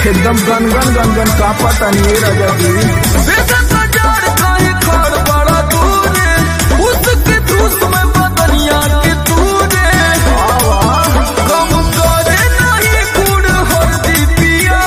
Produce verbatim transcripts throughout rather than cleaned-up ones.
एकदम गनगन गनगन कापता नहीं राजा जी। बेशक हजार काहे खाड़ बड़ा दूरे, उसके धूस में बदनिया के तूरे। कम करे नहीं गुड़ हल्दी पिया,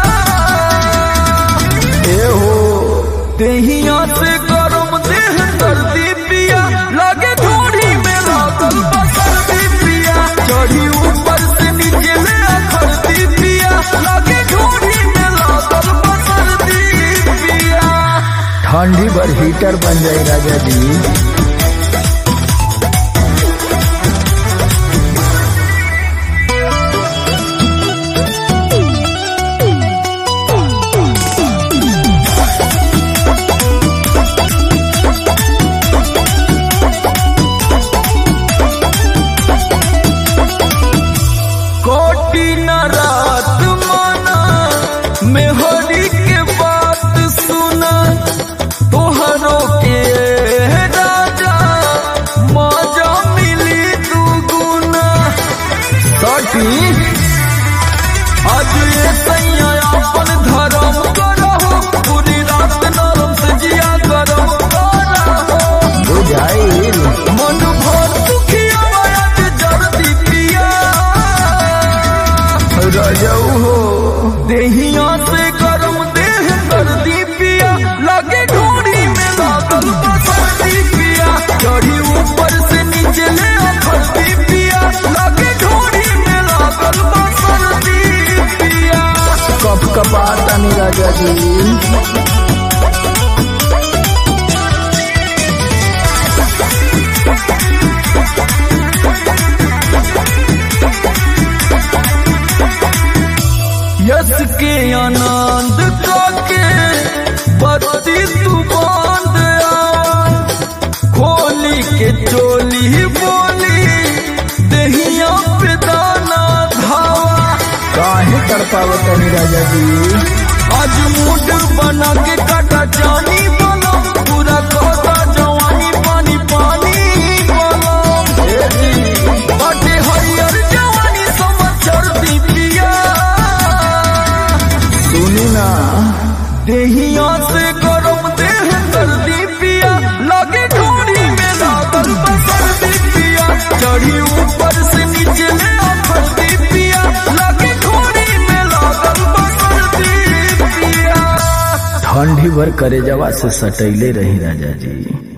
ए हो देहिया से गरम देह सर्दी पिया, लागे थोड़ी में लागल बसर्दी पिया, चढ़ी ऊपर से नीचे ले खरदी पिया, लागे थोड़ी में लागल बसर्दी पिया। ठंडी भर हीटर बन जाए राजा जी। मेहरी के बात सुना तोहरों के राजा, मजा मिली दुगुना। सटी आज ये सैया अपन धर्म करहो, पूरी रात नरम से जिया करम करहो, बुझाई मन भर दुखिया आज जर्दी पिया। रजऊ हो देहिया से गरम देह सर्दी पिया, लगे ढोड़ी में लागल बसर्दी पिया, चढ़ी ऊपर से नीचे ले खरदी पिया, लगे ढोड़ी में लागल बसर्दी पिया। कप कपाता नहीं राजा जी। यस के आनंद काके बत्ती तू बांध आ, खोली के चोली बोली दहिया पे दाना धावा। काहे तड़पावत नहीं राजा जी। आज मूड बना के काटा जानी बनो, पूरा कहता जवानी पानी पानी बनो, बटे हरियर जवानी समाचार दी पिया। सुनी ना देहिया से गरम देह सर्दी पिया, लगे ढोड़ी में लागल बसर्दी पिया, चढ़ी ऊपर से नीचे ले खरदी पिया, लगे ढोड़ी में लागल बसर्दी पिया। ठंडी भर करे जवा से सटैले रही राजा जी।